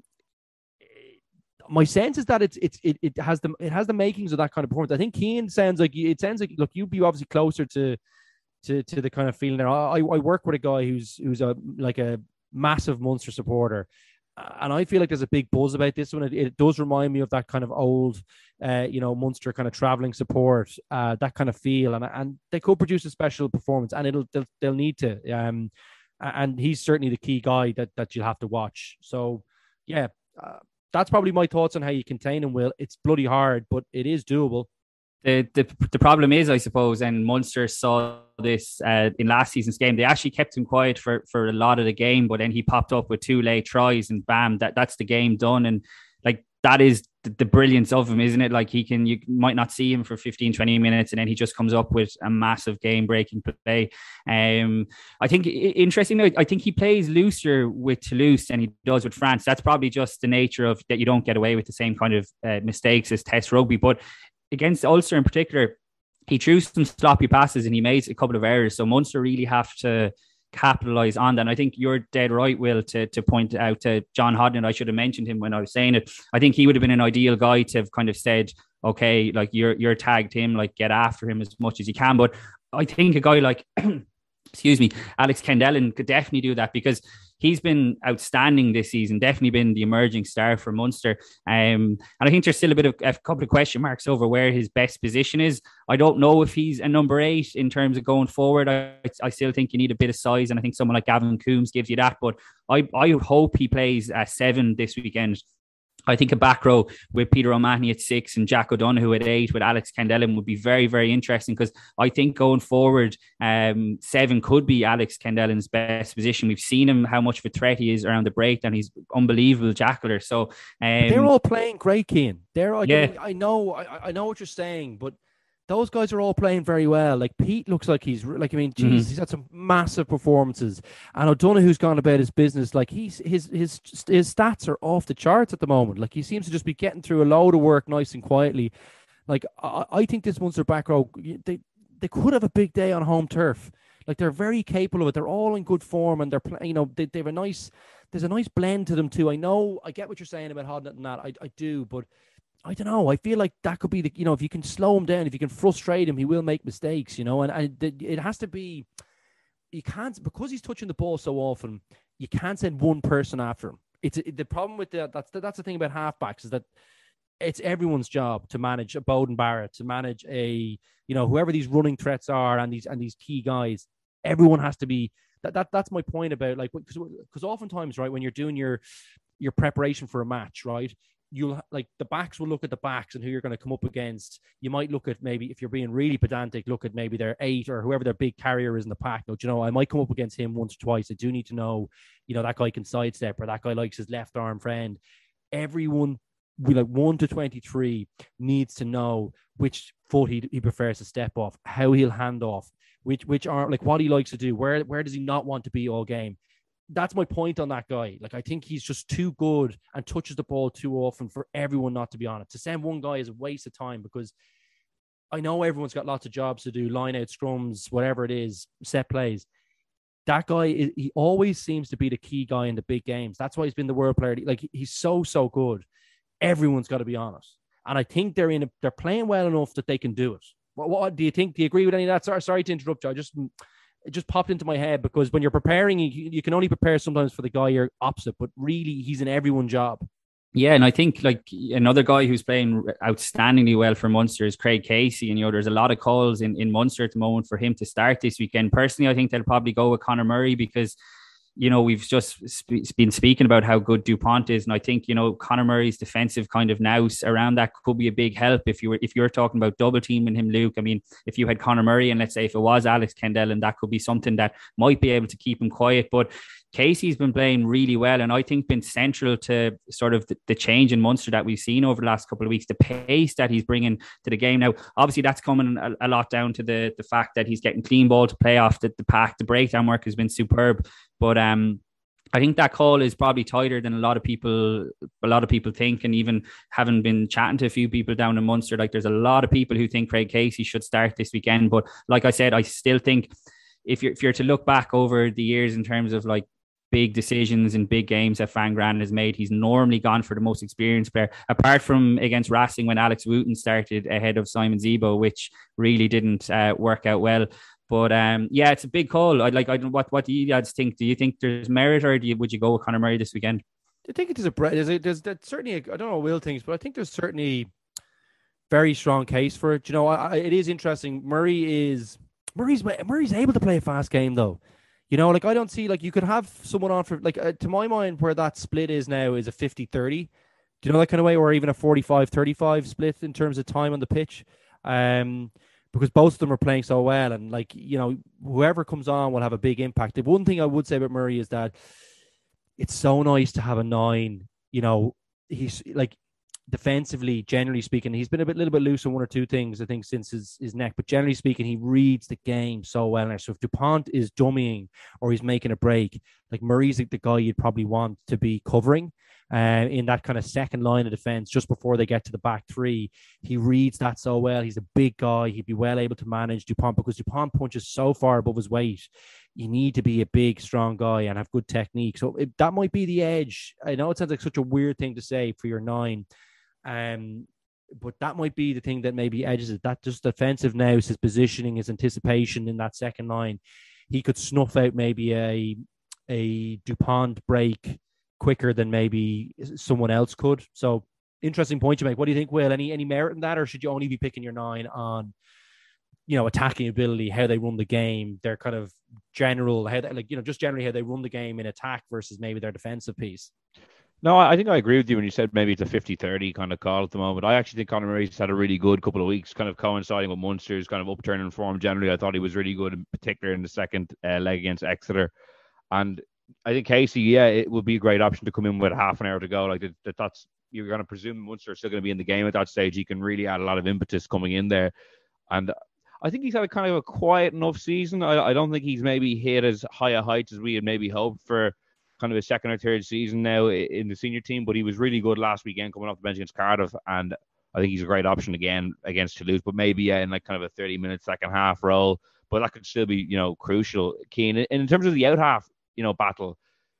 my sense is that it's it's it, it has the it has the makings of that kind of performance. I think Keane sounds like it sounds like look, you'd be obviously closer to to to the kind of feeling there. I I work with a guy who's who's a like a massive Munster supporter. And I feel like there's a big buzz about this one. It, it does remind me of that kind of old, uh, you know, Munster kind of traveling support, uh, that kind of feel, and and they could produce a special performance, and it'll they'll, they'll need to. Um, and he's certainly the key guy that that you'll have to watch. So, yeah, uh, that's probably my thoughts on how you contain him. Will, it's bloody hard, but it is doable. The, the the problem is, I suppose, and Munster saw this uh, in last season's game. They actually kept him quiet for, for a lot of the game, but then he popped up with two late tries, and bam, that, that's the game done. And like, that is the, the brilliance of him, isn't it? Like, he can, you might not see him for fifteen, twenty minutes, and then he just comes up with a massive game-breaking play. Um, I think interestingly, I think he plays looser with Toulouse than he does with France. That's probably just the nature of that. You don't get away with the same kind of uh, mistakes as Test rugby, but against Ulster in particular, he threw some sloppy passes and he made a couple of errors. So Munster really have to capitalise on that. And I think you're dead right, Will, to, to point out to John Hodnett. I should have mentioned him when I was saying it. I think he would have been an ideal guy to have kind of said, okay, like you're, you're tagged him, like get after him as much as you can. But I think a guy like, excuse me, Alex Kendellen could definitely do that, because he's been outstanding this season, definitely been the emerging star for Munster. Um, and I think there's still a bit of a couple of question marks over where his best position is. I don't know if he's a number eight in terms of going forward. I, I still think you need a bit of size, and I think someone like Gavin Coombs gives you that. But I, I hope he plays at seven this weekend. I think a back row with Peter O'Mahony at six and Jack O'Donoghue at eight with Alex Kendellen would be very, very interesting, because I think going forward, um, seven could be Alex Kendellen's best position. We've seen him, how much of a threat he is around the breakdown. He's unbelievable jackler. So um, they're all playing great, Keane. They're, I, yeah. I know, I, I know what you're saying, but those guys are all playing very well. Like, Pete looks like he's like, I mean, geez, mm-hmm. he's had some massive performances. And O'Donoghue's gone about his business. Like, he's his his his stats are off the charts at the moment. Like, he seems to just be getting through a load of work nice and quietly. Like, I, I think this Munster back row, they they could have a big day on home turf. Like, they're very capable of it. They're all in good form, and they're playing. You know, they they have a nice. There's a nice blend to them too. I know. I get what you're saying about Hodnett and that. I I do, but I don't know. I feel like that could be the, you know, if you can slow him down, if you can frustrate him, he will make mistakes, you know, and, and it has to be, you can't, because he's touching the ball so often, you can't send one person after him. It's the problem with the, that's, that's the thing about halfbacks is that it's everyone's job to manage a Bowden Barrett, to manage a, you know, whoever these running threats are and these, and these key guys, everyone has to be, that, that that's my point about like, because, because oftentimes, right, when you're doing your, your preparation for a match, right, you'll like the backs will look at the backs and who you're going to come up against. You might look at maybe, if you're being really pedantic, look at maybe their eight or whoever their big carrier is in the pack. Now, you know, I might come up against him once or twice. I do need to know, you know, that guy can sidestep or that guy likes his left arm friend. Everyone, we like one to twenty-three needs to know which foot he, he prefers to step off, how he'll hand off, which which are like what he likes to do, where where does he not want to be all game. That's my point on that guy. Like, I think he's just too good and touches the ball too often for everyone not to be on it. To send one guy is a waste of time because I know everyone's got lots of jobs to do, line out scrums, whatever it is, set plays. That guy, he always seems to be the key guy in the big games. That's why he's been the world player. Like, he's so, so good. Everyone's got to be on it. And I think they're in a, they're playing well enough that they can do it. What, what do you think? Do you agree with any of that? Sorry, sorry to interrupt you. I just... It just popped into my head because when you're preparing, you, you can only prepare sometimes for the guy you're opposite, but really he's in everyone's job. Yeah, and I think like another guy who's playing outstandingly well for Munster is Craig Casey. And, you know, there's a lot of calls in, in Munster at the moment for him to start this weekend. Personally, I think they'll probably go with Conor Murray because, you know, we've just sp- been speaking about how good Dupont is. And I think, you know, Conor Murray's defensive kind of nous around that could be a big help. If you were, if you're talking about double teaming him, Luke, I mean, if you had Conor Murray and let's say if it was Alex Kendall, and that could be something that might be able to keep him quiet. But Casey's been playing really well and I think been central to sort of the, the change in Munster that we've seen over the last couple of weeks, the pace that he's bringing to the game. Now, obviously that's coming a, a lot down to the, the fact that he's getting clean ball to play off the, the pack. The breakdown work has been superb. But um, I think that call is probably tighter than a lot of people a lot of people think. And even having been chatting to a few people down in Munster, like there's a lot of people who think Craig Casey should start this weekend. But like I said, I still think if you're, if you're to look back over the years in terms of like big decisions in big games that Van Gran has made, he's normally gone for the most experienced player, apart from against Racing when Alex Wooten started ahead of Simon Zebo, which really didn't uh, work out well. But um, yeah, it's a big call. I'd like. I don't. What What do you guys think? Do you think there's merit, or do you, would you go with Conor Murray this weekend? I think it is a. There's, a, there's, there's certainly. A, I don't know what Will thinks, but I think there's certainly very strong case for it. You know, I, it is interesting. Murray is Murray's Murray's able to play a fast game though. You know, like I don't see like you could have someone on for like uh, to my mind where that split is now is a fifty thirty. Do you know that kind of way, or even a forty-five thirty-five split in terms of time on the pitch? Um. Because both of them are playing so well, and like, you know, whoever comes on will have a big impact. The one thing I would say about Murray is that it's so nice to have a nine. You know, he's like defensively, generally speaking, he's been a bit, little bit loose on one or two things, I think, since his, his neck. But generally speaking, he reads the game so well. So if Dupont is dummying or he's making a break, like Murray's the guy you'd probably want to be covering. Uh, in that kind of second line of defense just before they get to the back three. He reads that so well. He's a big guy. He'd be well able to manage Dupont because Dupont punches so far above his weight. You need to be a big, strong guy and have good technique. So it, that might be the edge. I know it sounds like such a weird thing to say for your nine, um, but that might be the thing that maybe edges it. That just defensive nous, his positioning, his anticipation in that second line. He could snuff out maybe a a Dupont break quicker than maybe someone else could. So interesting point you make. What do you think, Will? Any any merit in that, or should you only be picking your nine on, you know, attacking ability, how they run the game, their kind of general, how they, like, you know, just generally how they run the game in attack versus maybe their defensive piece? No, I think I agree with you when you said maybe it's a fifty thirty kind of call at the moment. I actually think Conor Murray's had a really good couple of weeks, kind of coinciding with Munster's kind of upturning form generally. I thought he was really good, in particular in the second uh, leg against Exeter. And I think Casey, yeah, it would be a great option to come in with half an hour to go. Like that, that's you're going to presume Munster are still going to be in the game at that stage. He can really add a lot of impetus coming in there, and I think he's had a kind of a quiet enough season. I, I don't think he's maybe hit as high a heights as we had maybe hoped for kind of a second or third season now in the senior team. But he was really good last weekend coming off the bench against Cardiff, and I think he's a great option again against Toulouse. But maybe yeah, in like kind of a thirty minute second half role, but that could still be, you know, crucial. Keen and in terms of the out half, you know, battle,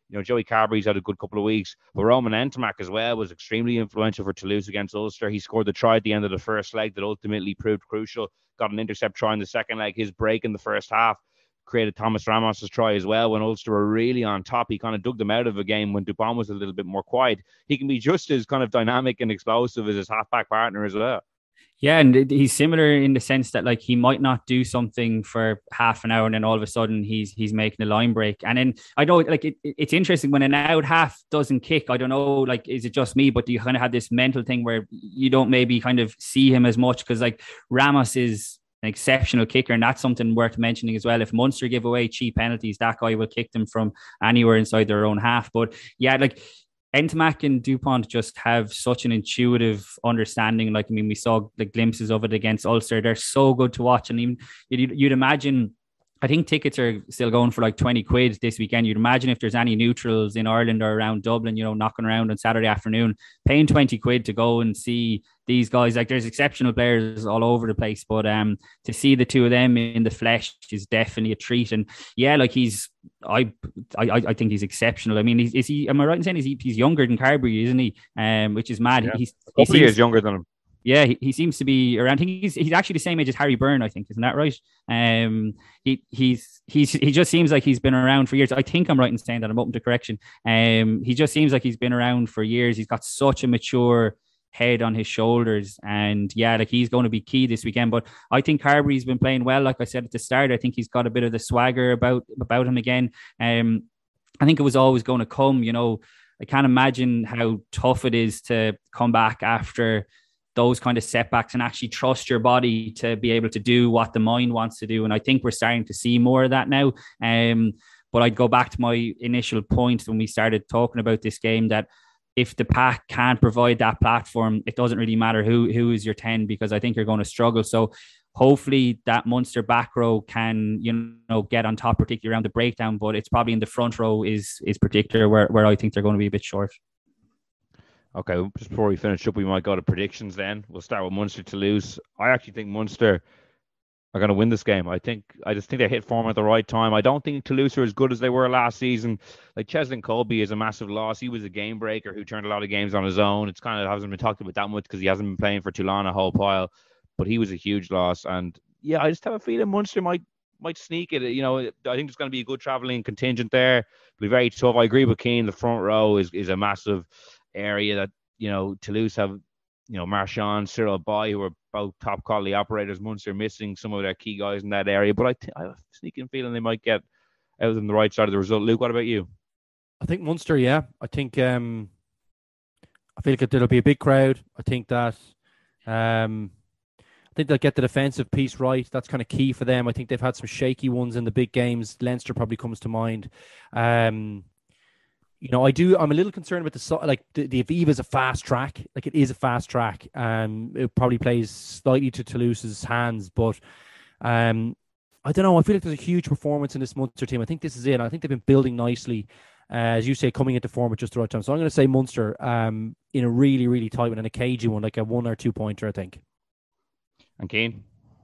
You know, Joey Carberry's had a good couple of weeks, but Roman Ntamack as well was extremely influential for Toulouse against Ulster. He scored the try at the end of the first leg that ultimately proved crucial. Got an intercept try in the second leg. His break in the first half created Thomas Ramos's try as well when Ulster were really on top. He kind of dug them out of a game when Dupont was a little bit more quiet. He can be just as kind of dynamic and explosive as his halfback partner as well. Yeah, and he's similar in the sense that like he might not do something for half an hour and then all of a sudden he's he's making a line break. And then I know like it, it's interesting when an out half doesn't kick. I don't know, like is it just me, but do you kind of have this mental thing where you don't maybe kind of see him as much because like Ramos is an exceptional kicker, and that's something worth mentioning as well. If Munster give away cheap penalties, that guy will kick them from anywhere inside their own half. But yeah, like Ntamack and Dupont just have such an intuitive understanding. Like, I mean, we saw the glimpses of it against Ulster. They're so good to watch. And even you'd, you'd imagine, I think tickets are still going for like twenty quid this weekend. You'd imagine if there's any neutrals in Ireland or around Dublin, you know, knocking around on Saturday afternoon, paying twenty quid to go and see these guys. Like, there's exceptional players all over the place, but um, to see the two of them in the flesh is definitely a treat. And yeah, like he's, I, I, I think he's exceptional. I mean, is, is he? Am I right in saying is he, he's younger than Carberry, isn't he? Um, which is mad. Yeah. He's a couple he of years younger than him. Yeah, he, he seems to be around. I think he's he's actually the same age as Harry Byrne, I think, isn't that right? Um, he he's he's he just seems like he's been around for years. I think I'm right in saying that. I'm open to correction. Um, he just seems like he's been around for years. He's got such a mature head on his shoulders, and yeah, like he's going to be key this weekend. But I think Carberry's been playing well. Like I said at the start, I think he's got a bit of the swagger about about him again. Um, I think it was always going to come. You know, I can't imagine how tough it is to come back after those kind of setbacks and actually trust your body to be able to do what the mind wants to do. And I think we're starting to see more of that now. Um, but I'd go back to my initial point when we started talking about this game, that if the pack can't provide that platform, it doesn't really matter who who is your ten, because I think you're going to struggle. So hopefully that Munster back row can, you know, get on top, particularly around the breakdown, but it's probably in the front row is is particular where, where I think they're going to be a bit short. Okay, just before we finish up, we might go to predictions then. We'll start with Munster Toulouse. I actually think Munster are going to win this game. I think I just think they hit form at the right time. I don't think Toulouse are as good as they were last season. Like, Cheslin Colby is a massive loss. He was a game breaker who turned a lot of games on his own. It's kind of hasn't been talked about that much because he hasn't been playing for Toulon a whole pile, but he was a huge loss. And yeah, I just have a feeling Munster might might sneak it. You know, I think there's going to be a good travelling contingent there. It'll be very tough. I agree with Keane. The front row is is a massive area that, you know, Toulouse have, you know, Marchand, Cyril Boy, who are both top quality operators. Munster missing some of their key guys in that area, but I, th- I have a sneaking feeling they might get out on the right side of the result. Luke, what about you? I think Munster, yeah. I think um, I feel like there'll be a big crowd. I think that um, I think they'll get the defensive piece right. That's kind of key for them. I think they've had some shaky ones in the big games. Leinster probably comes to mind. Um, You know, I do. I'm a little concerned with the like the, the Aviva is a fast track. Like, it is a fast track. Um, it probably plays slightly to Toulouse's hands, but um, I don't know. I feel like there's a huge performance in this Munster team. I think this is it. I think they've been building nicely, uh, as you say, coming into form at just the right time. So I'm going to say Munster um, in a really, really tight one and a cagey one, like a one or two pointer, I think. And Keane?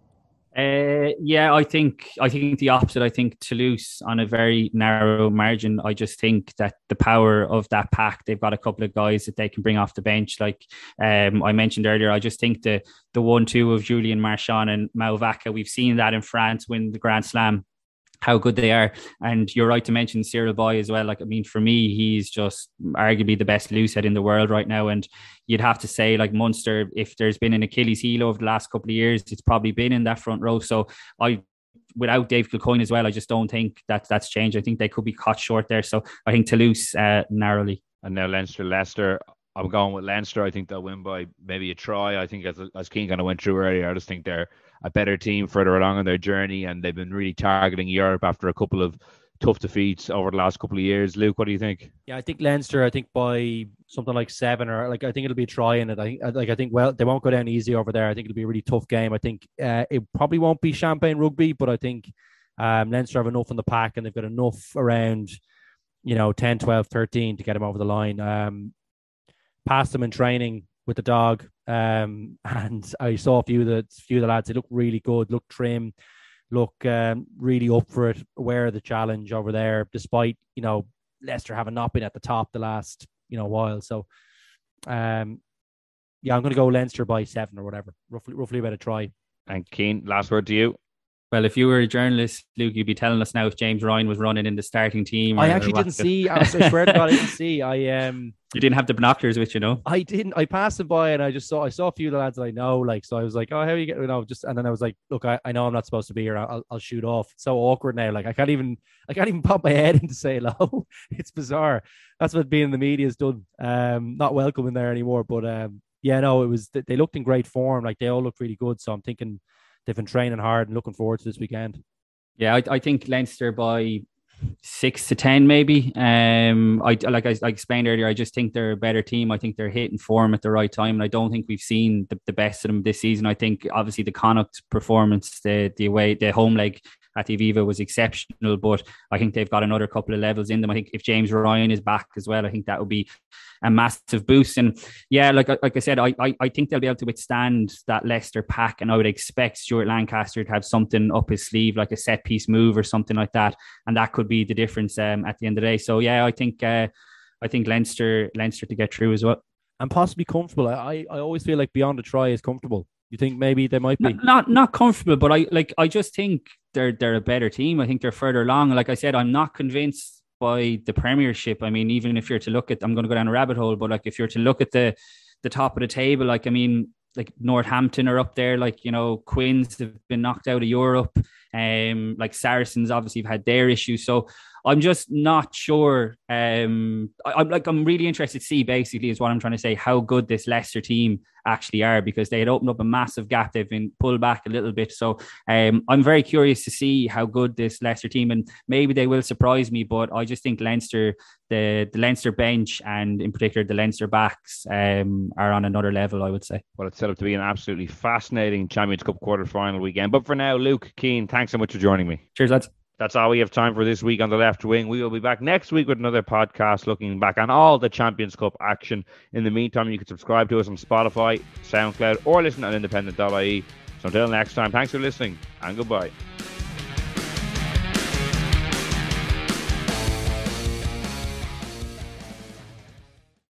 Uh, yeah, I think I think the opposite. I think Toulouse on a very narrow margin. I just think that the power of that pack, they've got a couple of guys that they can bring off the bench. Like um, I mentioned earlier, I just think the the one two of Julian Marchand and Mau Vaca, we've seen that in France win the Grand Slam, how good they are. And you're right to mention Cyril Boy as well. Like, I mean, for me, he's just arguably the best loosehead in the world right now. And you'd have to say, like, Munster, if there's been an Achilles heel over the last couple of years, it's probably been in that front row. So I, without Dave Kilcoyne as well, I just don't think that that's changed. I think they could be caught short there. So I think Toulouse uh, narrowly. And now Leinster, Leicester. I'm going with Leinster. I think they'll win by maybe a try. I think as as Keane kind of went through earlier, I just think they're a better team further along in their journey, and they've been really targeting Europe after a couple of tough defeats over the last couple of years. Luke, what do you think? Yeah, I think Leinster. I think by something like seven, or like I think it'll be a try in it. I think like I think well they won't go down easy over there. I think it'll be a really tough game. I think uh, it probably won't be champagne rugby, but I think um, Leinster have enough in the pack, and they've got enough around, you know, ten, twelve, thirteen to get them over the line. Um, Passed them in training with the dog, um, and I saw a few of the few of the lads. They look really good, look trim, look um, really up for it, aware of the challenge over there. Despite, you know, Leicester having not been at the top the last, you know, while. So, um, yeah, I'm going to go Leinster by seven or whatever, roughly, roughly about a try. And Keane, last word to you. Well, if you were a journalist, Luke, you'd be telling us now if James Ryan was running in the starting team. I actually didn't see. I swear to God, I didn't see. I um, you didn't have the binoculars with you, know? I didn't. I passed him by and I just saw. I saw a few of the lads that I know. Like, so I was like, "Oh, how are you getting?" You know, just and then I was like, "Look, I, I know I'm not supposed to be here. I'll, I'll shoot off." It's so awkward now. Like, I can't even. I can't even pop my head in to say hello. It's bizarre. That's what being in the media has done. Um, not welcome in there anymore. But um, yeah, no, it was. They looked in great form. Like, they all looked really good. So I'm thinking they've been training hard and looking forward to this weekend. Yeah, I, I think Leinster by six to ten, maybe. Um, I like I, I explained earlier. I just think they're a better team. I think they're hitting form at the right time, and I don't think we've seen the, the best of them this season. I think obviously the Connacht performance, the the away, the home leg at the Aviva was exceptional, but I think they've got another couple of levels in them. I think if James Ryan is back as well, I think that would be a massive boost. And yeah, like like I said, I, I I think they'll be able to withstand that Leicester pack, and I would expect Stuart Lancaster to have something up his sleeve, like a set piece move or something like that, and that could be the difference um, at the end of the day. So yeah, I think uh, I think Leinster Leinster to get through as well, and possibly comfortable. I I always feel like beyond a try is comfortable. You think maybe they might be not not, not comfortable, but I like I just think they're they're a better team. I think they're further along. Like I said, I'm not convinced by the Premiership. I mean, even if you're to look at, I'm going to go down a rabbit hole, but like if you're to look at the the top of the table, like I mean, like Northampton are up there. Like, you know, Quins have been knocked out of Europe. Um, like Saracens obviously have had their issues. So I'm just not sure. Um, I, I'm like I'm really interested to see, basically, is what I'm trying to say, how good this Leicester team actually are, because they had opened up a massive gap. They've been pulled back a little bit. So um, I'm very curious to see how good this Leicester team, and maybe they will surprise me. But I just think Leinster, the the Leinster bench, and in particular the Leinster backs, um, are on another level, I would say. Well, it's set up to be an absolutely fascinating Champions Cup quarter-final weekend. But for now, Luke, Keane, thanks so much for joining me. Cheers, lads. That's all we have time for this week on The Left Wing. We will be back next week with another podcast looking back on all the Champions Cup action. In the meantime, you can subscribe to us on Spotify, SoundCloud, or listen on independent dot I E. So until next time, thanks for listening and goodbye.